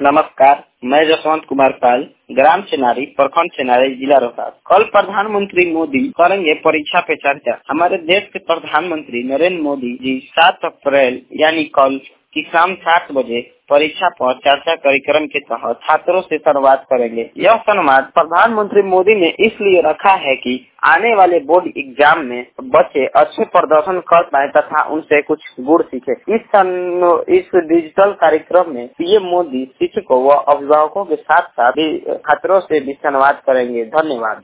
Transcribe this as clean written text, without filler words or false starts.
नमस्कार, मैं जसवंत कुमार पाल, ग्राम चेनारी, प्रखंड चेनारी, जिला रोहतास। कल प्रधानमंत्री मोदी करेंगे परीक्षा पे चर्चा। हमारे देश के प्रधानमंत्री नरेंद्र मोदी जी 7 अप्रैल यानी कल की शाम 7 बजे परीक्षा पर चर्चा कार्यक्रम के तहत छात्रों से संवाद करेंगे। यह संवाद प्रधानमंत्री मोदी ने इसलिए रखा है कि आने वाले बोर्ड एग्जाम में बच्चे अच्छे प्रदर्शन कर पाए तथा उनसे कुछ गुण सीखे। इस डिजिटल कार्यक्रम में पीएम मोदी शिक्षकों व अभिभावकों के साथ साथ छात्रों से भी संवाद करेंगे। धन्यवाद।